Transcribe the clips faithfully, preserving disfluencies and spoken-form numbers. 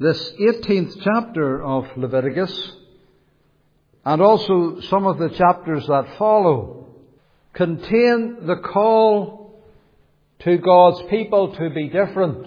This eighteenth chapter of Leviticus, and also some of the chapters that follow, contain the call to God's people to be different.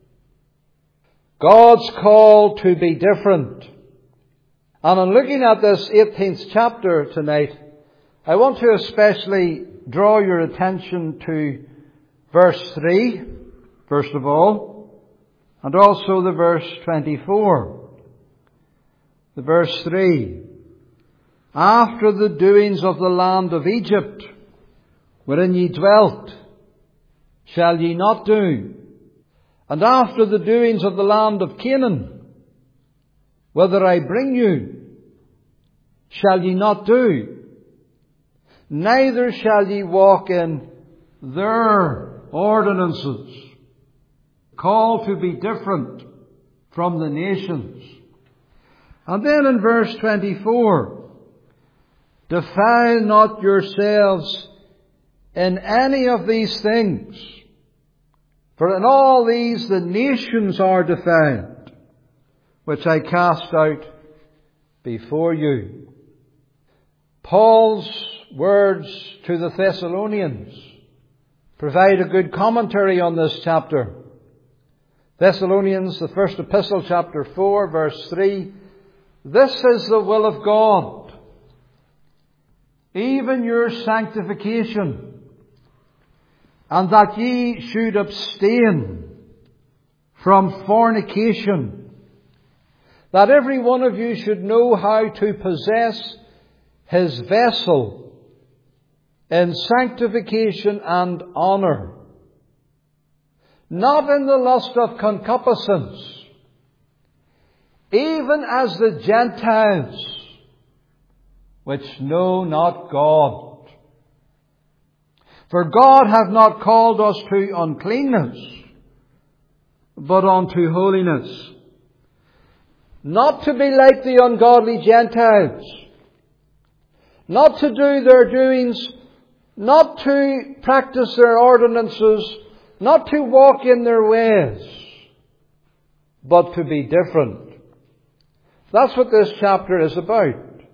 God's call to be different. And in looking at this eighteenth chapter tonight, I want to especially draw your attention to verse three, first of all, and also the verse twenty-four. The verse three. After the doings of the land of Egypt, wherein ye dwelt, shall ye not do. And after the doings of the land of Canaan, whither I bring you, shall ye not do. Neither shall ye walk in their ordinances. Call to be different from the nations. And then in verse twenty-four, defile not yourselves in any of these things, for in all these the nations are defiled, which I cast out before you. Paul's words to the Thessalonians provide a good commentary on this chapter. Thessalonians, the first epistle, chapter four, verse three. This is the will of God, even your sanctification, and that ye should abstain from fornication, that every one of you should know how to possess his vessel in sanctification and honour, not in the lust of concupiscence, even as the Gentiles, which know not God. For God hath not called us to uncleanness, but unto holiness. Not to be like the ungodly Gentiles, not to do their doings, not to practice their ordinances, not to walk in their ways, but to be different. That's what this chapter is about.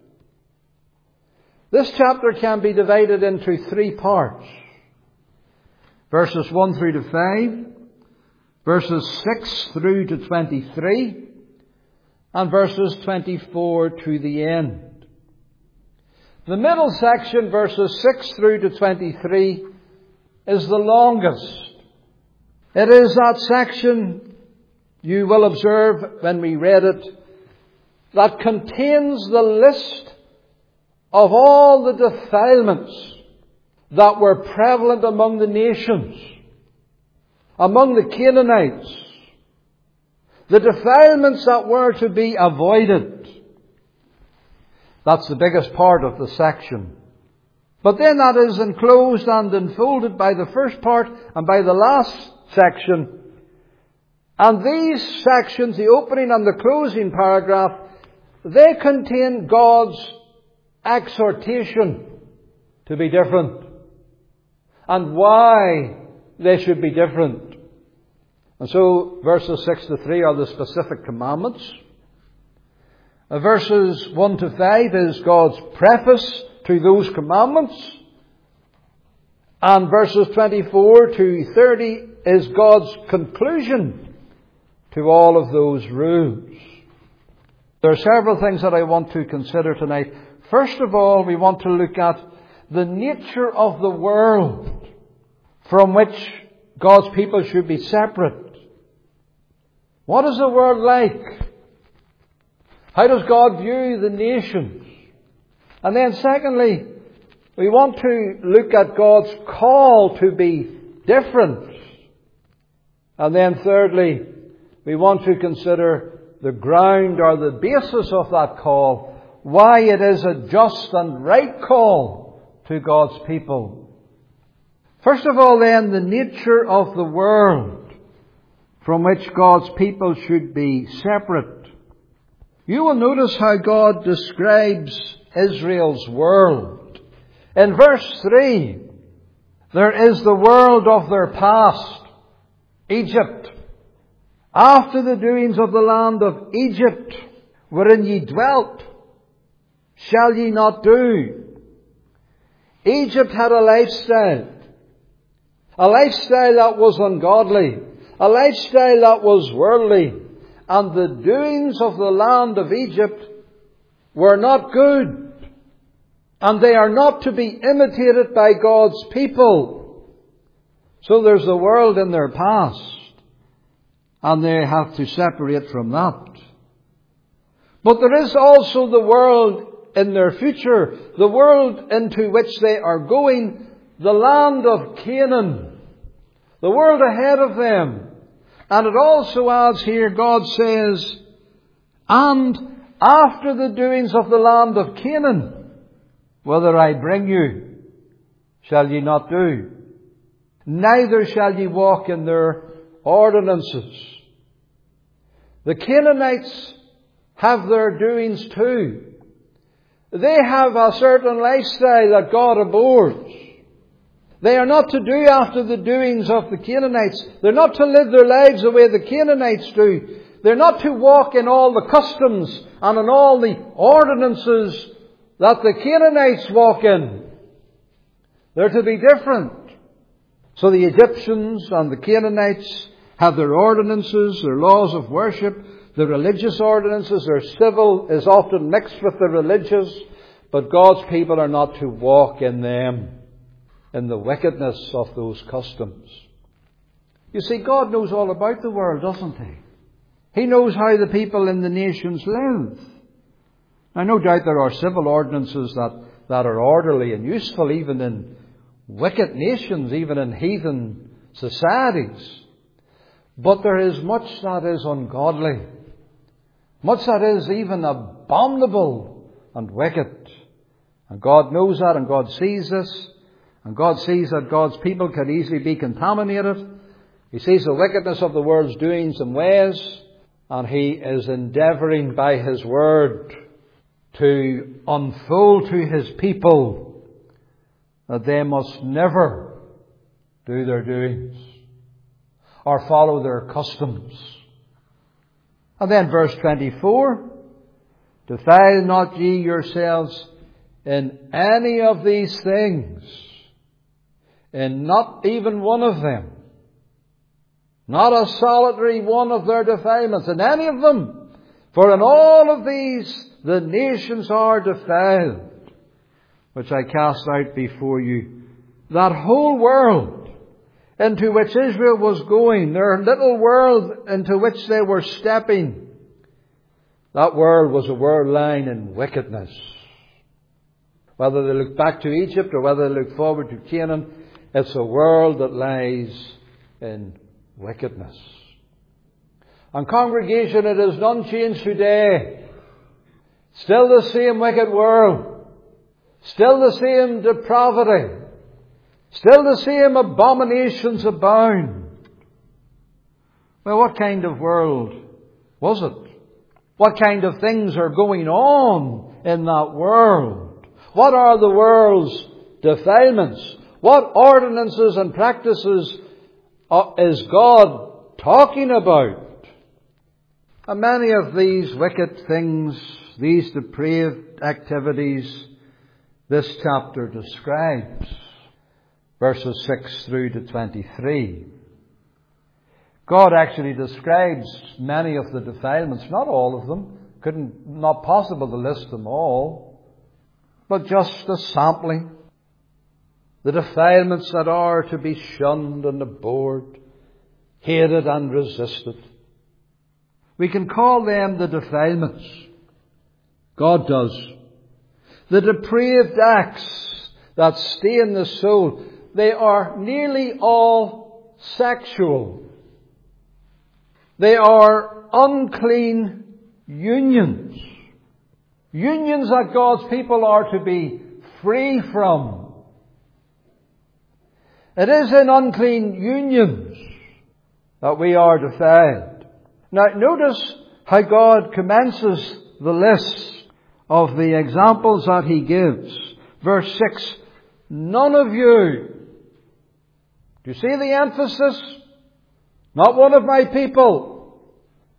This chapter can be divided into three parts. Verses one through to five, verses six through to twenty-three, and verses twenty-four to the end. The middle section, verses six through to twenty-three, is the longest. It is that section, you will observe when we read it, that contains the list of all the defilements that were prevalent among the nations, among the Canaanites, the defilements that were to be avoided. That's the biggest part of the section. But then that is enclosed and enfolded by the first part and by the last section. And these sections, the opening and the closing paragraph, they contain God's exhortation to be different and why they should be different. And so verses six to three are the specific commandments. Verses one to five is God's preface to those commandments. And verses twenty-four to thirty is God's conclusion to all of those rules. There are several things that I want to consider tonight. First of all, we want to look at the nature of the world from which God's people should be separate. What is the world like? How does God view the nations? And then secondly, we want to look at God's call to be different. And then thirdly, we want to consider the ground or the basis of that call, why it is a just and right call to God's people. First of all then, the nature of the world from which God's people should be separate. You will notice how God describes Israel's world. In verse three, there is the world of their past, Egypt. after the doings of the land of Egypt, wherein ye dwelt, shall ye not do. Egypt had a lifestyle. A lifestyle that was ungodly. A lifestyle that was worldly. And the doings of the land of Egypt were not good. And they are not to be imitated by God's people. So there's the world in their past. And they have to separate from that. But there is also the world in their future, the world into which they are going, the land of Canaan, the world ahead of them. And it also adds here, God says, and after the doings of the land of Canaan, whither I bring you, shall ye not do, neither shall ye walk in their ordinances. The Canaanites have their doings too. They have a certain lifestyle that God abhors. They are not to do after the doings of the Canaanites. They're not to live their lives the way the Canaanites do. They're not to walk in all the customs and in all the ordinances that the Canaanites walk in. They're to be different. So the Egyptians and the Canaanites have their ordinances, their laws of worship, the religious ordinances. Their civil is often mixed with the religious, but God's people are not to walk in them, in the wickedness of those customs. You see, God knows all about the world, doesn't He? He knows how the people in the nations live. Now, no doubt there are civil ordinances that, that are orderly and useful even in wicked nations, even in heathen societies. But there is much that is ungodly. Much that is even abominable and wicked. And God knows that, and God sees this. And God sees that God's people can easily be contaminated. He sees the wickedness of the world's doings and ways. And He is endeavouring by His word to unfold to His people that they must never do their doings or follow their customs. And then verse twenty-four, defile not ye yourselves in any of these things, in not even one of them, not a solitary one of their defilements, in any of them, for in all of these the nations are defiled, which I cast out before you. That whole world into which Israel was going, their little world into which they were stepping, that world was a world lying in wickedness. Whether they look back to Egypt or whether they look forward to Canaan, it's a world that lies in wickedness. And congregation, it is none changed today. Still the same wicked world. Still the same depravity. Still the same abominations abound. Well, what kind of world was it? What kind of things are going on in that world? What are the world's defilements? What ordinances and practices is God talking about? And many of these wicked things, these depraved activities, this chapter describes. Verses six through to twenty-three. God actually describes many of the defilements, not all of them. Couldn't, not possible to list them all. But just a sampling. The defilements that are to be shunned and abhorred, hated and resisted. We can call them the defilements. God does. The depraved acts that stain the soul. They are nearly all sexual. They are unclean unions. Unions that God's people are to be free from. It is in unclean unions that we are defiled. Now notice how God commences the list of the examples that He gives. Verse six, none of you. Do you see the emphasis? Not one of my people.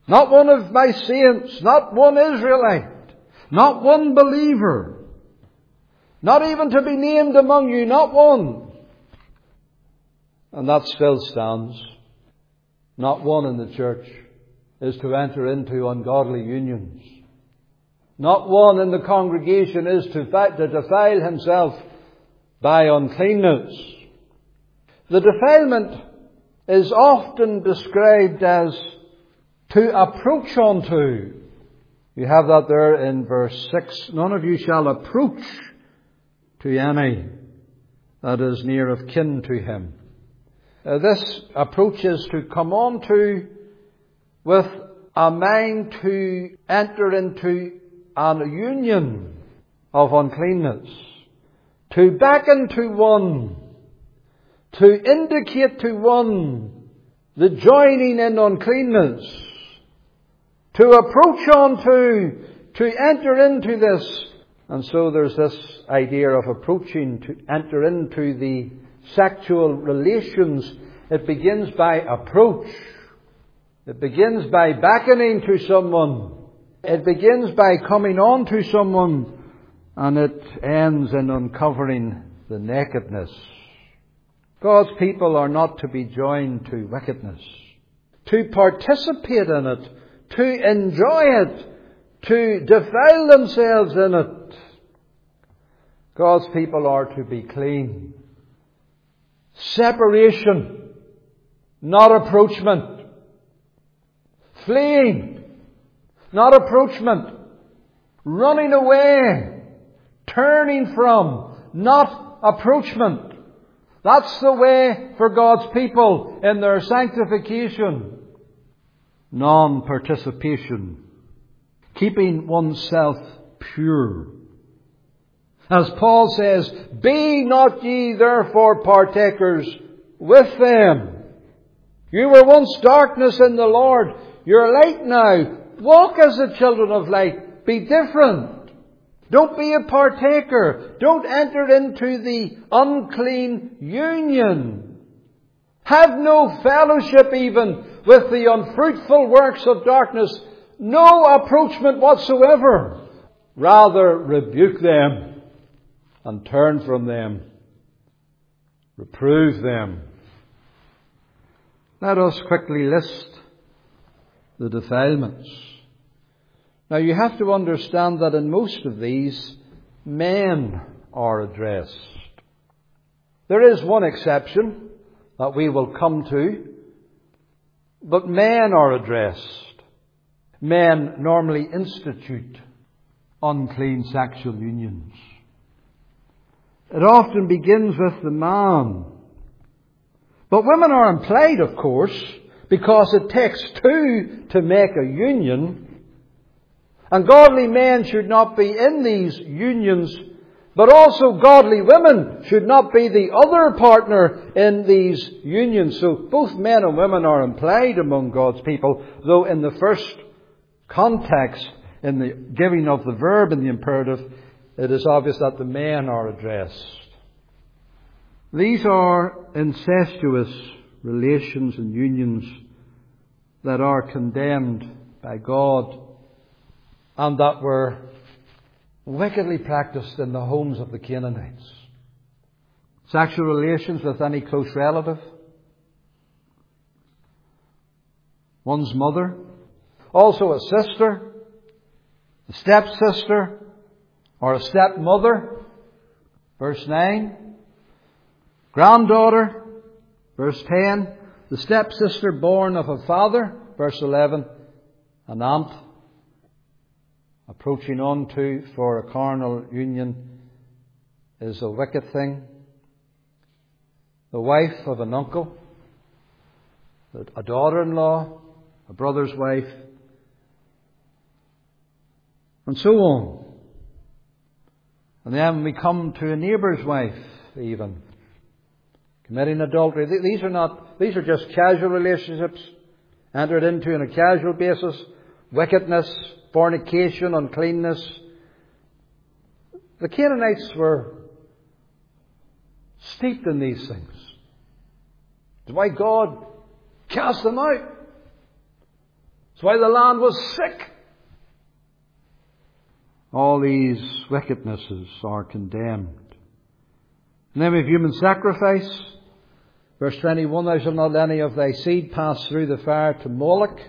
Not one of my saints, not one Israelite, not one believer, not even to be named among you, not one. And that still stands. Not one in the church is to enter into ungodly unions. Not one in the congregation is to defile himself by uncleanness. The defilement is often described as to approach unto. You have that there in verse six. None of you shall approach to any that is near of kin to him. Uh, this approach is to come on to with a mind to enter into an union of uncleanness. To beckon to one. To indicate to one the joining in uncleanness. To approach on to, to enter into this. And so there's this idea of approaching to enter into the sexual relations. It begins by approach. It begins by beckoning to someone. It begins by coming on to someone. And it ends in uncovering the nakedness. God's people are not to be joined to wickedness. To participate in it. To enjoy it. To defile themselves in it. God's people are to be clean. Separation, not approachment. Fleeing, not approachment. Running away, turning from, not approachment. That's the way for God's people in their sanctification. Non-participation. Keeping oneself pure. As Paul says, be not ye therefore partakers with them. You were once darkness in the Lord. You're light now. Walk as the children of light. Be different. Don't be a partaker. Don't enter into the unclean union. Have no fellowship even with the unfruitful works of darkness. No approachment whatsoever. Rather rebuke them. And turn from them. Reprove them. Let us quickly list the defilements. Now you have to understand that in most of these, men are addressed. There is one exception that we will come to, but men are addressed. Men normally institute unclean sexual unions. It often begins with the man. But women are implied, of course, because it takes two to make a union. And godly men should not be in these unions, but also godly women should not be the other partner in these unions. So both men and women are implied among God's people, though in the first context, in the giving of the verb in the imperative, it is obvious that the men are addressed. These are incestuous relations and unions that are condemned by God and that were wickedly practiced in the homes of the Canaanites. Sexual relations with any close relative, one's mother, also a sister, a stepsister, or a stepmother, verse nine. Granddaughter, verse ten. The stepsister born of a father, verse eleven. An aunt, approaching on to for a carnal union, is a wicked thing. The wife of an uncle, a daughter-in-law, a brother's wife, and so on. And then we come to a neighbour's wife, even committing adultery. These are not; these are just casual relationships entered into on a casual basis. Wickedness, fornication, uncleanness. The Canaanites were steeped in these things. That's why God cast them out. That's why the land was sick. All these wickednesses are condemned. And then we have human sacrifice. Verse twenty-one, thou shalt not let any of thy seed pass through the fire to Moloch.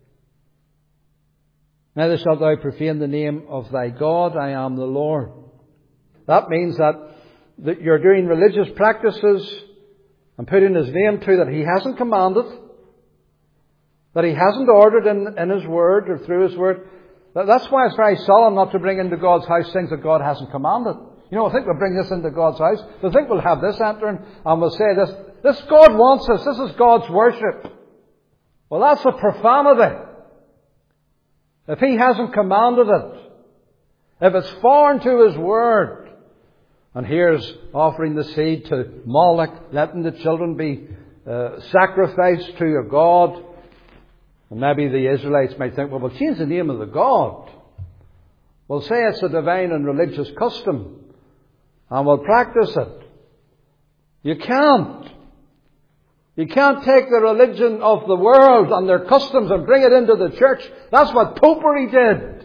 Neither shalt thou profane the name of thy God. I am the Lord. That means that, that you're doing religious practices and putting His name to that He hasn't commanded, that He hasn't ordered in, in His Word or through His Word. That's why it's very solemn not to bring into God's house things that God hasn't commanded. You know, I think we'll bring this into God's house. I think we'll have this entering and we'll say this. This God wants us. This is God's worship. Well, that's a profanity. If He hasn't commanded it, if it's foreign to His Word, and here's offering the seed to Moloch, letting the children be uh, sacrificed to a god. And maybe the Israelites might think, well, we'll change the name of the god. We'll say it's a divine and religious custom. And we'll practice it. You can't. You can't take the religion of the world and their customs and bring it into the church. That's what Popery did.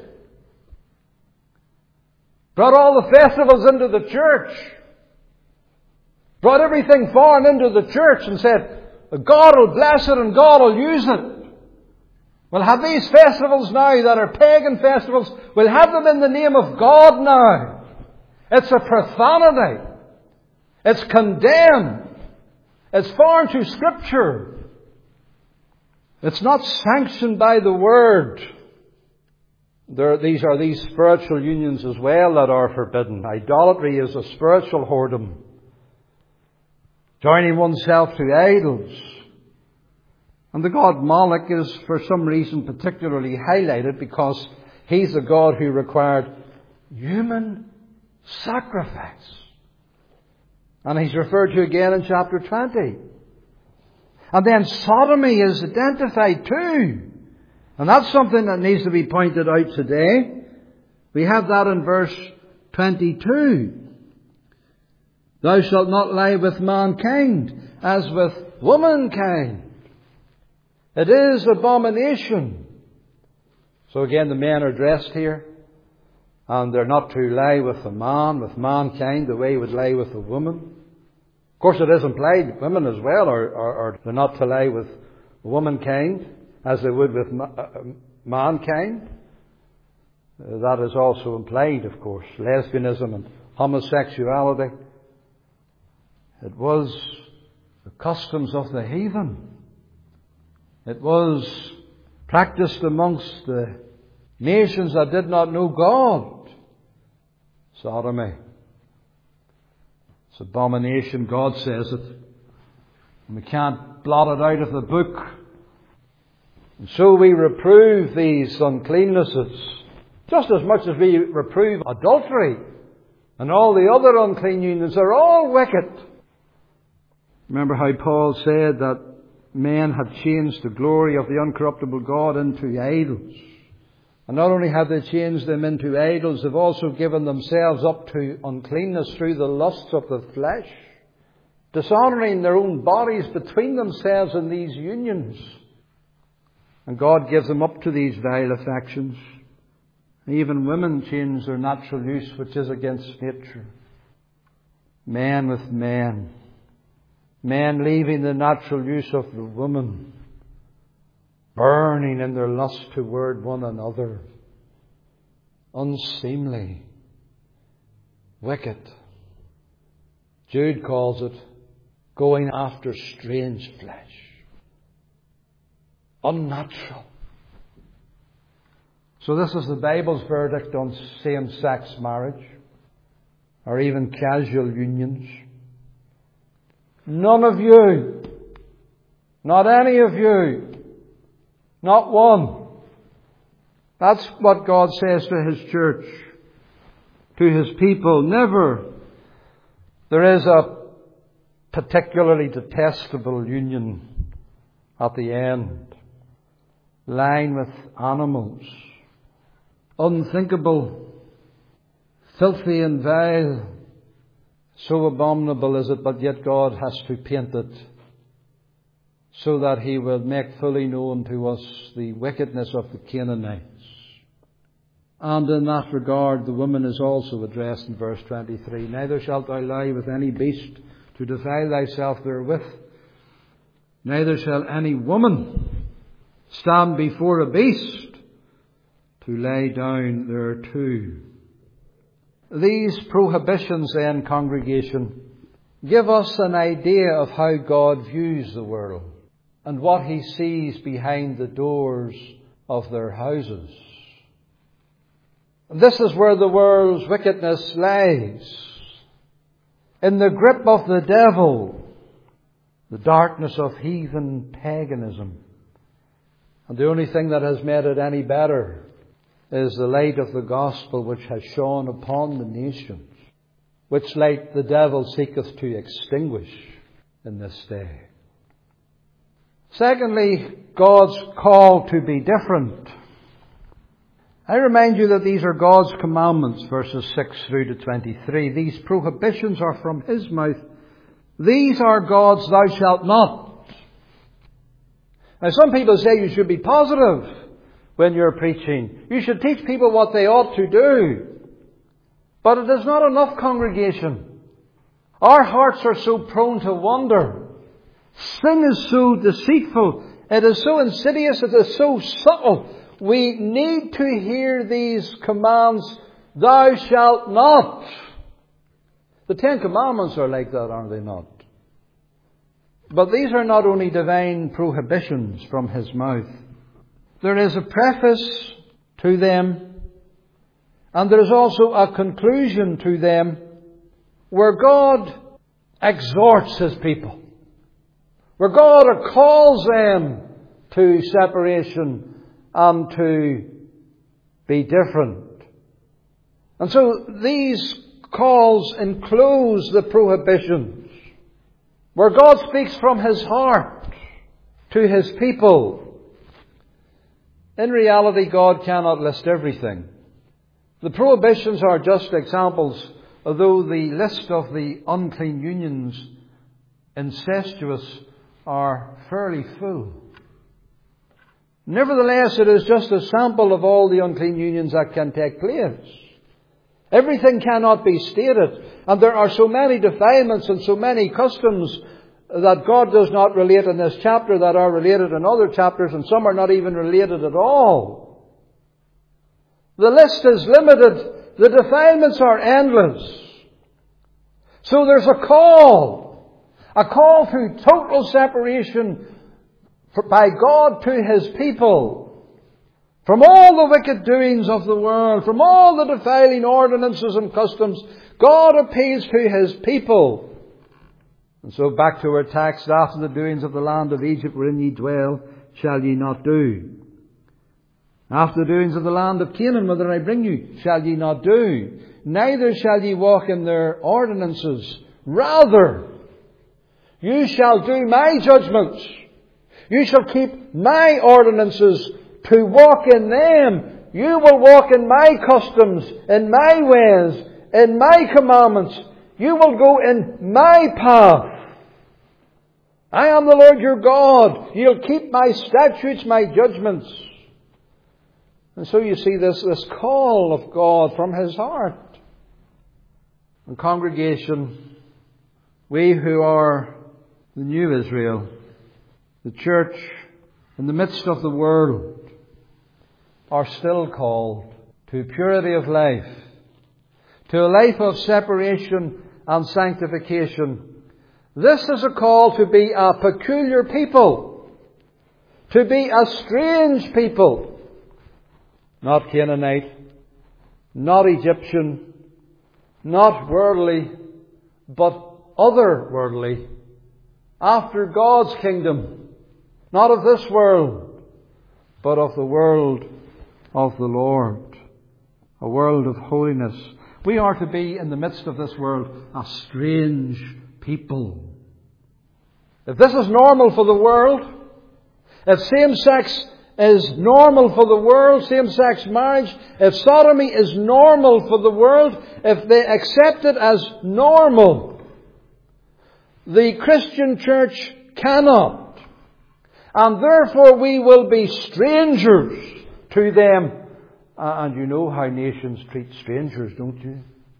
Brought all the festivals into the church. Brought everything foreign into the church and said, God will bless it and God will use it. We'll have these festivals now that are pagan festivals. We'll have them in the name of God now. It's a profanity. It's condemned. It's foreign to Scripture. It's not sanctioned by the Word. There, these are these spiritual unions as well that are forbidden. Idolatry is a spiritual whoredom. Joining oneself to idols. And the god Moloch is for some reason particularly highlighted because he's the god who required human sacrifice. And he's referred to again in chapter twenty. And then sodomy is identified too. And that's something that needs to be pointed out today. We have that in verse twenty-two. Thou shalt not lie with mankind as with womankind. It is abomination. So again, the men are addressed here. And they're not to lie with a man, with mankind, the way you would lie with a woman. Of course, it is implied women as well are, are, are they're not to lie with womankind as they would with ma- uh, mankind. Uh, that is also implied, of course. Lesbianism and homosexuality. It was the customs of the heathen. It was practiced amongst the nations that did not know God. Sodomy. It's abomination, God says it. And we can't blot it out of the book. And so we reprove these uncleannesses, just as much as we reprove adultery and all the other unclean unions. They're all wicked. Remember how Paul said that men had changed the glory of the uncorruptible God into idols. And not only have they changed them into idols, they've also given themselves up to uncleanness through the lusts of the flesh, dishonouring their own bodies between themselves in these unions. And God gives them up to these vile affections. Even women change their natural use, which is against nature. Men with men. Men leaving the natural use of the woman, burning in their lust toward one another. Unseemly. Wicked. Jude calls it going after strange flesh. Unnatural. So this is the Bible's verdict on same-sex marriage, or even casual unions. None of you, not any of you, not one. That's what God says to His church, to His people. Never. There is a particularly detestable union at the end. Lying with animals. Unthinkable. Filthy and vile. So abominable is it, but yet God has to paint it so that he will make fully known to us the wickedness of the Canaanites. And in that regard, the woman is also addressed in verse twenty-three. Neither shalt thou lie with any beast to defile thyself therewith. Neither shall any woman stand before a beast to lay down thereto. These prohibitions then, congregation, give us an idea of how God views the world and what he sees behind the doors of their houses. This is where the world's wickedness lies. In the grip of the devil, the darkness of heathen paganism. And the only thing that has made it any better is the light of the gospel which has shone upon the nations, which light the devil seeketh to extinguish in this day. Secondly, God's call to be different. I remind you that these are God's commandments, verses six through to twenty-three. These prohibitions are from his mouth. These are God's thou shalt not. Now some people say you should be positive when you're preaching. You should teach people what they ought to do. But it is not enough, congregation. Our hearts are so prone to wander. Sin is so deceitful. It is so insidious. It is so subtle. We need to hear these commands, thou shalt not. The Ten Commandments are like that, are they not? But these are not only divine prohibitions from his mouth. There is a preface to them, and there is also a conclusion to them, where God exhorts his people, where God calls them to separation and to be different. And so these calls enclose the prohibitions, where God speaks from his heart to his people. In reality, God cannot list everything. The prohibitions are just examples, although the list of the unclean unions, incestuous, are fairly full. Nevertheless, it is just a sample of all the unclean unions that can take place. Everything cannot be stated, and there are so many defilements and so many customs that God does not relate in this chapter that are related in other chapters, and some are not even related at all. The list is limited. The defilements are endless. So there's a call, a call to total separation by God to his people from all the wicked doings of the world, from all the defiling ordinances and customs. God appeals to his people. And so back to our text, after the doings of the land of Egypt wherein ye dwell, shall ye not do. After the doings of the land of Canaan, whither I bring you, shall ye not do. Neither shall ye walk in their ordinances. Rather, you shall do my judgments. You shall keep my ordinances to walk in them. You will walk in my customs, in my ways, in my commandments. You will go in my path. I am the Lord your God. You'll keep my statutes, my judgments. And so you see this, this call of God from his heart. And congregation, we who are the new Israel, the church in the midst of the world, are still called to purity of life, to a life of separation and sanctification. This is a call to be a peculiar people, to be a strange people. Not Canaanite, not Egyptian, not worldly, but otherworldly, after God's kingdom, not of this world, but of the world of the Lord, a world of holiness. We are to be in the midst of this world a strange people. If this is normal for the world, if same-sex is normal for the world, same-sex marriage, if sodomy is normal for the world, if they accept it as normal, the Christian church cannot and therefore we will be strangers to them. And you know how nations treat strangers, don't you?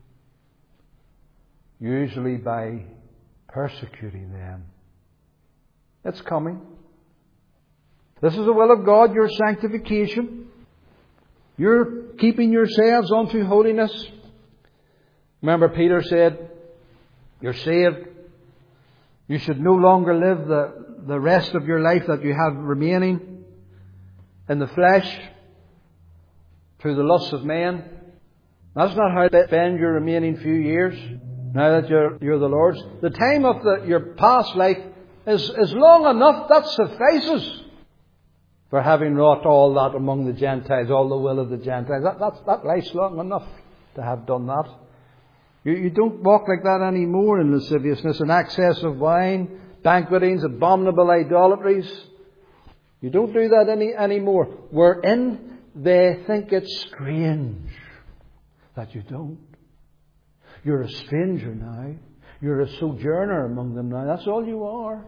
Usually by persecuting them. It's coming. This is the will of God, your sanctification. You're keeping yourselves unto holiness. Remember, Peter said, you're saved. You should no longer live the, the rest of your life that you have remaining in the flesh through the lusts of men. That's not how to spend your remaining few years now that you're, you're the Lord's. The time of the, your past life is, is long enough. That suffices for having wrought all that among the Gentiles, all the will of the Gentiles. That, that's, that life's long enough to have done that. You, you don't walk like that anymore in lasciviousness and excess of wine, banquetings, abominable idolatries. You don't do that any anymore. Wherein they think it strange that you don't. You're a stranger now. You're a sojourner among them now. That's all you are.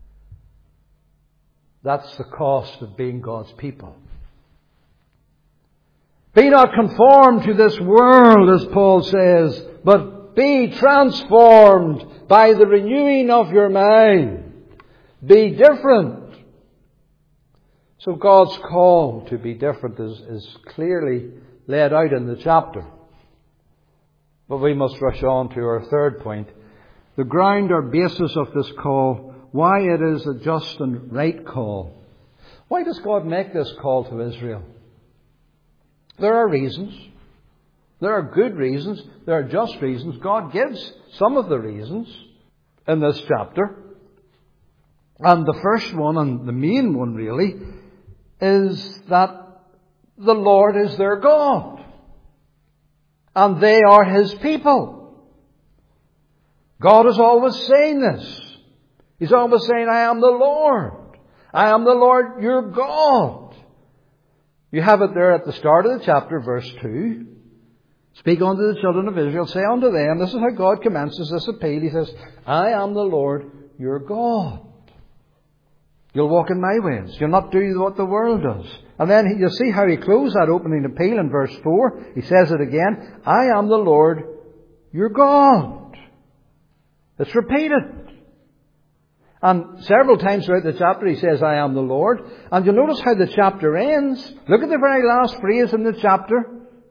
That's the cost of being God's people. Be not conformed to this world, as Paul says, but be transformed by the renewing of your mind. Be different. So God's call to be different is, is clearly laid out in the chapter. But we must rush on to our third point. The ground or basis of this call, why it is a just and right call. Why does God make this call to Israel? There are reasons. There are good reasons. There are just reasons. God gives some of the reasons in this chapter. And the first one, and the main one really, is that the Lord is their God. And they are His people. God is always saying this. He's always saying, I am the Lord. I am the Lord your God. You have it there at the start of the chapter, verse two. Speak unto the children of Israel, say unto them, this is how God commences this appeal. He says, I am the Lord your God. You'll walk in my ways. You'll not do what the world does. And then you'll see how he closed that opening appeal in verse four. He says it again. I am the Lord your God. It's repeated. And several times throughout the chapter he says, I am the Lord. And you'll notice how the chapter ends. Look at the very last phrase in the chapter.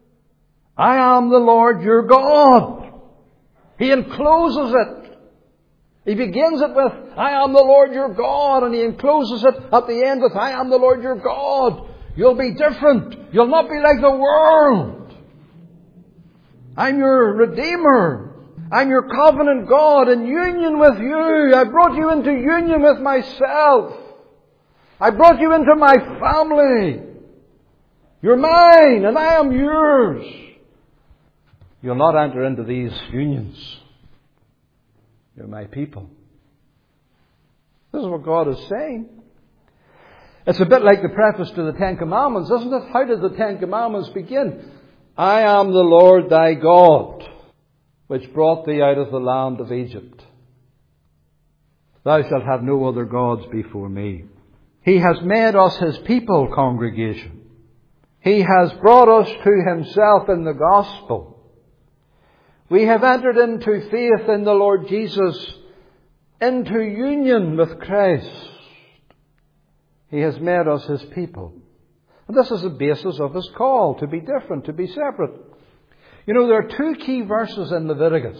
I am the Lord your God. He encloses it. He begins it with, I am the Lord your God, and he encloses it at the end with, I am the Lord your God. You'll be different. You'll not be like the world. I'm your Redeemer. I'm your covenant God in union with you. I brought you into union with myself. I brought you into my family. You're mine, and I am yours. You'll not enter into these unions. You're my people. This is what God is saying. It's a bit like the preface to the Ten Commandments, isn't it? How did the Ten Commandments begin? I am the Lord thy God, which brought thee out of the land of Egypt. Thou shalt have no other gods before me. He has made us his people, congregation. He has brought us to himself in the gospel. We have entered into faith in the Lord Jesus, into union with Christ. He has made us his people. And this is the basis of his call, to be different, to be separate. You know, there are two key verses in Leviticus.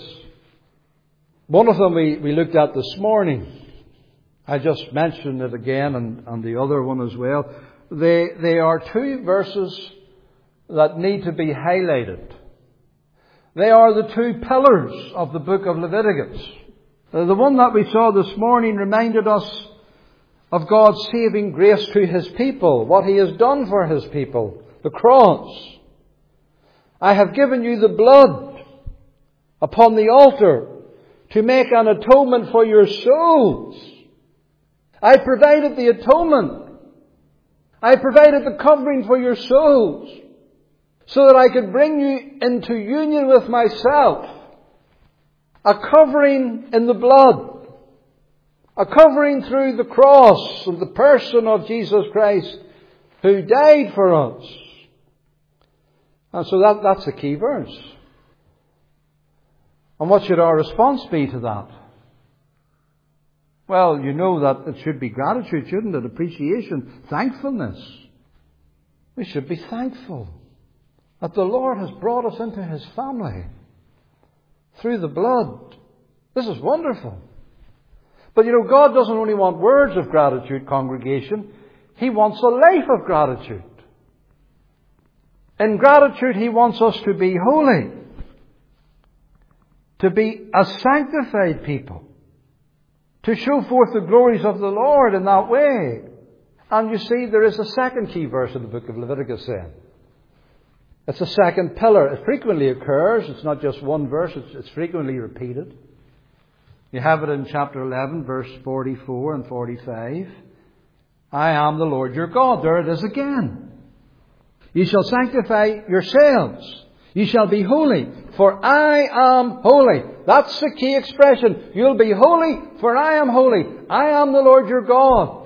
One of them we, we looked at this morning. I just mentioned it again, and, and the other one as well. They, they are two verses that need to be highlighted. They are the two pillars of the book of Leviticus. The one that we saw this morning reminded us of God's saving grace to his people, what he has done for his people, the cross. I have given you the blood upon the altar to make an atonement for your souls. I provided the atonement. I provided the covering for your souls, so that I could bring you into union with myself. A covering in the blood. A covering through the cross of the person of Jesus Christ who died for us. And so that, that's the key verse. And what should our response be to that? Well, you know that it should be gratitude, shouldn't it? Appreciation, thankfulness. We should be thankful that the Lord has brought us into His family through the blood. This is wonderful. But you know, God doesn't only want words of gratitude, congregation. He wants a life of gratitude. In gratitude, He wants us to be holy, to be a sanctified people, to show forth the glories of the Lord in that way. And you see, there is a second key verse in the book of Leviticus then. It's a second pillar. It frequently occurs. It's not just one verse. It's, it's frequently repeated. You have it in chapter eleven, verse forty-four and forty-five. I am the Lord your God. There it is again. You shall sanctify yourselves. You shall be holy, for I am holy. That's the key expression. You'll be holy, for I am holy. I am the Lord your God.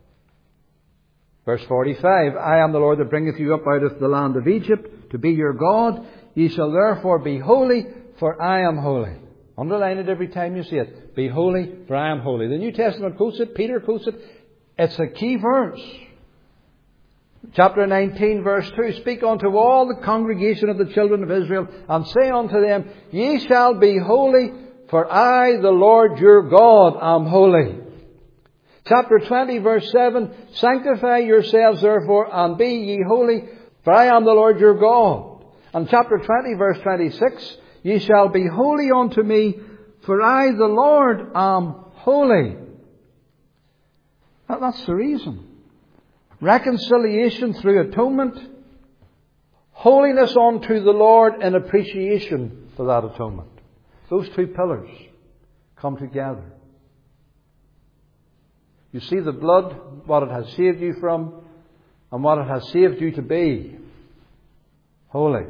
Verse forty-five, I am the Lord that bringeth you up out of the land of Egypt to be your God. Ye shall therefore be holy, for I am holy. Underline it every time you see it. Be holy, for I am holy. The New Testament quotes it. Peter quotes it. It's a key verse. Chapter nineteen, verse two. Speak unto all the congregation of the children of Israel, and say unto them, Ye shall be holy, for I, the Lord your God, am holy. Chapter twenty, verse seven. Sanctify yourselves therefore, and be ye holy, for I am the Lord your God. And chapter twenty, verse twenty-six. Ye shall be holy unto me, for I, the Lord, am holy. That, that's the reason. Reconciliation through atonement. Holiness unto the Lord in appreciation for that atonement. Those two pillars come together. You see the blood, what it has saved you from, and what it has saved you to be. Holy.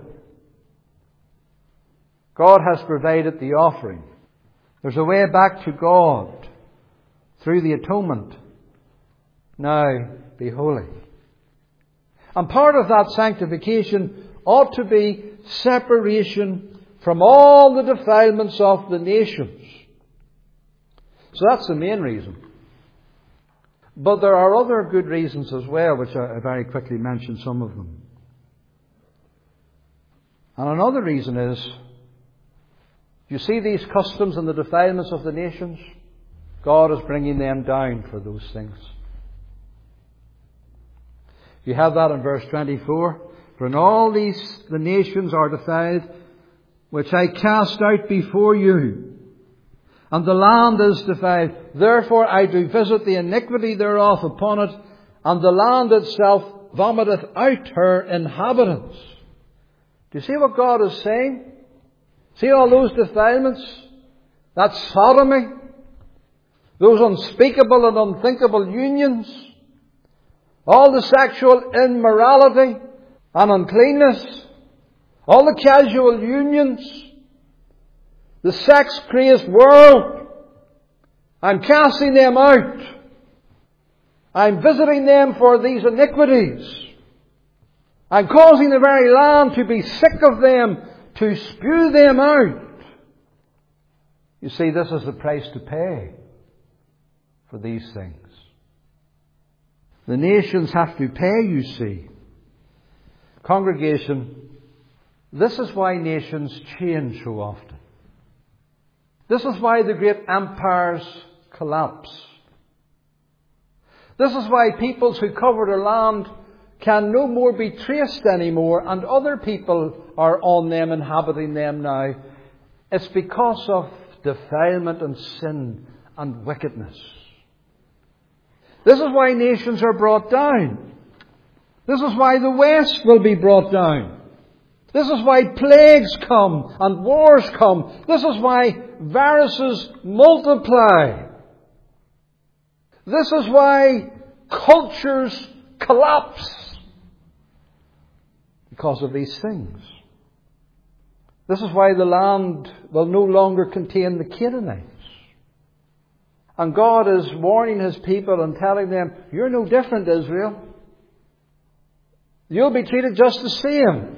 God has provided the offering. There's a way back to God through the atonement. Now, be holy. And part of that sanctification ought to be separation from all the defilements of the nations. So that's the main reason. But there are other good reasons as well, which I, I very quickly mentioned some of them. And another reason is, you see these customs and the defilements of the nations? God is bringing them down for those things. You have that in verse twenty-four. For in all these the nations are defiled, which I cast out before you. And the land is defiled. Therefore I do visit the iniquity thereof upon it, and the land itself vomiteth out her inhabitants. Do you see what God is saying? See all those defilements? That sodomy? Those unspeakable and unthinkable unions? All the sexual immorality and uncleanness? All the casual unions? The sex-crazed world? I'm casting them out. I'm visiting them for these iniquities. I'm causing the very land to be sick of them, to spew them out. You see, this is the price to pay for these things. The nations have to pay, you see. Congregation, this is why nations change so often. This is why the great empires collapse. This is why peoples who covered a land can no more be traced anymore, and other people are on them, inhabiting them now. It's because of defilement and sin and wickedness. This is why nations are brought down. This is why the West will be brought down. This is why plagues come and wars come. This is why viruses multiply. This is why cultures collapse. Because of these things. This is why the land will no longer contain the Canaanites. And God is warning His people and telling them, you're no different, Israel. You'll be treated just the same.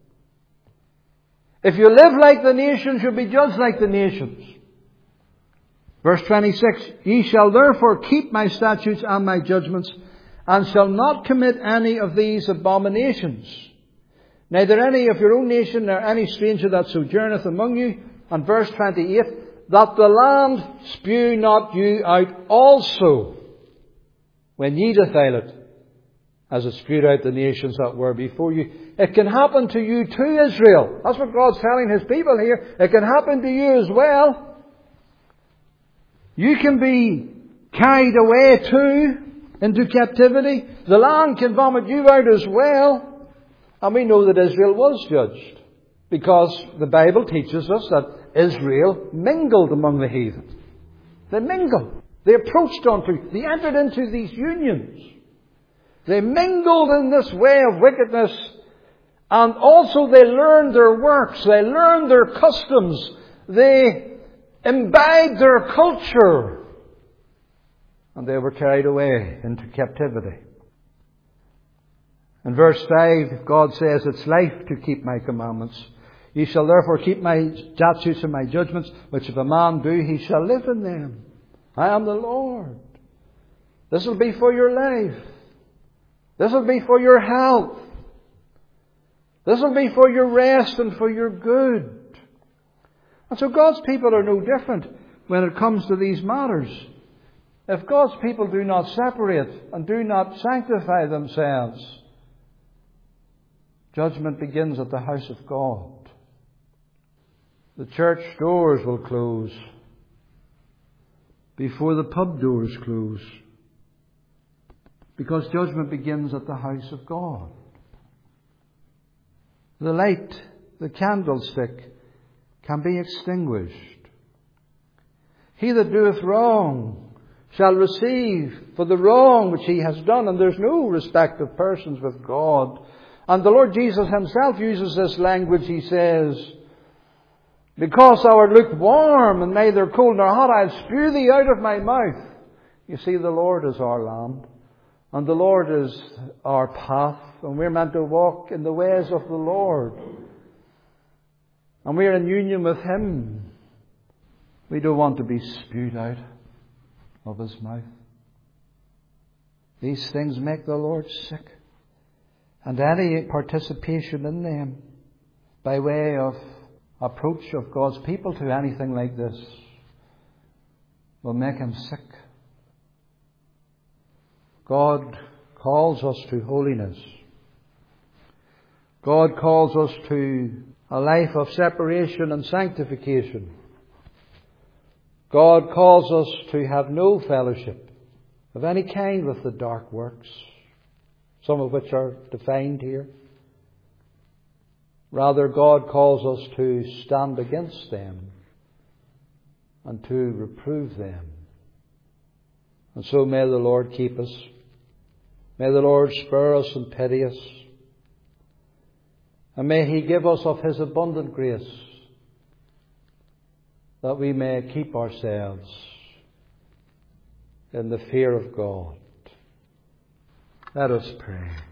If you live like the nations, you'll be judged like the nations. Verse twenty-six, ye shall therefore keep my statutes and my judgments, and shall not commit any of these abominations. Neither any of your own nation, nor any stranger that sojourneth among you. And verse twenty-eight, that the land spew not you out also, when ye defile it, as it spewed out the nations that were before you. It can happen to you too, Israel. That's what God's telling His people here. It can happen to you as well. You can be carried away too into captivity. The land can vomit you out as well. And we know that Israel was judged, because the Bible teaches us that Israel mingled among the heathen. They mingled. They approached unto, they entered into these unions. They mingled in this way of wickedness, and also they learned their works, they learned their customs, they imbibed their culture, and they were carried away into captivity. In verse five, God says, it's life to keep my commandments. Ye shall therefore keep my statutes and my judgments, which if a man do, he shall live in them. I am the Lord. This will be for your life. This will be for your health. This will be for your rest and for your good. And so God's people are no different when it comes to these matters. If God's people do not separate and do not sanctify themselves, judgment begins at the house of God. The church doors will close before the pub doors close, because judgment begins at the house of God. The light, the candlestick, can be extinguished. He that doeth wrong shall receive for the wrong which he has done. And there's no respect of persons with God. And the Lord Jesus Himself uses this language. He says, because thou art lukewarm and neither cold nor hot, I'll spew thee out of my mouth. You see, the Lord is our lamp, and the Lord is our path, and we're meant to walk in the ways of the Lord. And we're in union with Him. We don't want to be spewed out of His mouth. These things make the Lord sick. And any participation in them by way of approach of God's people to anything like this will make Him sick. God calls us to holiness. God calls us to a life of separation and sanctification. God calls us to have no fellowship of any kind with the dark works, some of which are defined here. Rather, God calls us to stand against them and to reprove them. And so may the Lord keep us. May the Lord spur us and pity us. And may He give us of His abundant grace, that we may keep ourselves in the fear of God. Let us pray.